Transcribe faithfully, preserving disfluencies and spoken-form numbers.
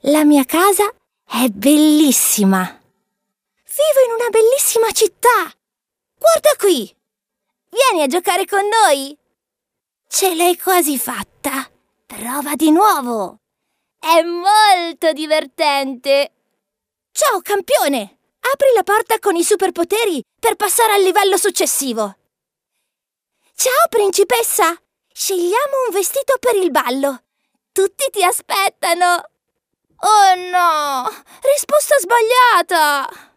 La mia casa è bellissima. Vivo in una bellissima città. Guarda qui. Vieni a giocare con noi. Ce l'hai quasi fatta. Prova di nuovo. È molto divertente. Ciao, campione. Apri la porta con i superpoteri per passare al livello successivo. Ciao, principessa. Scegliamo un vestito per il ballo. Tutti ti aspettano. Oh no, risposta sbagliata!